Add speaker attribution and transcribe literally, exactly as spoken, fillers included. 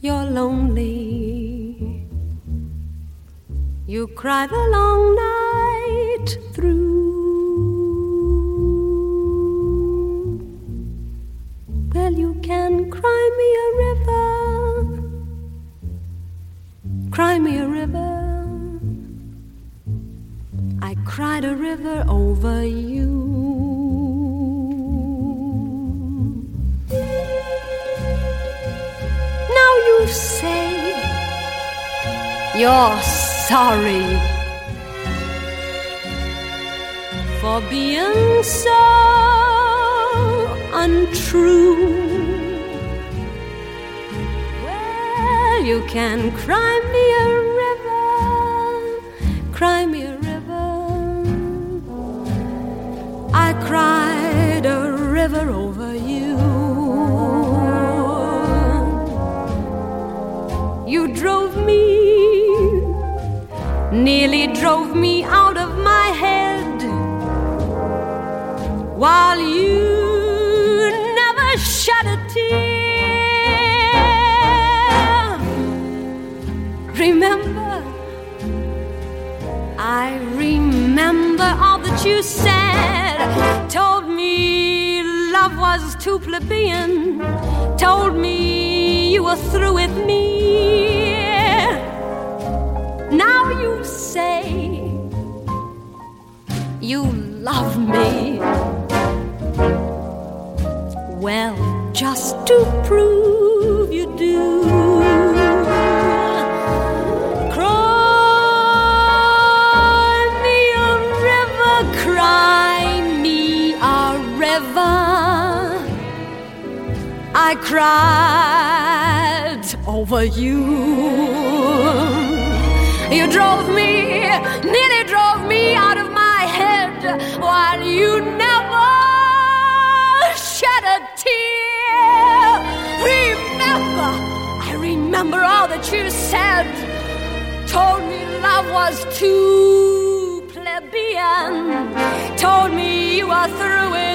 Speaker 1: you're lonely. You cry the long night through. Well, you can cry me a river, cry me a river. I cried a river over you. Now you say you're sorry for being so untrue. Well, you can cry me a river, cry me a river. I cried a river over you. You drove me, nearly drove me out of my head, while you never shed a tear. Remember, I remember all that you said. Told me love was too plebeian. Told me you were through with me. Now you say you love me. Well, just to prove you do, cry me a river, cry me a river. I cried over you. You drove me, nearly drove me out of my head, while you never shed a tear. Remember, I remember all that you said. Told me love was too plebeian. Told me you were through with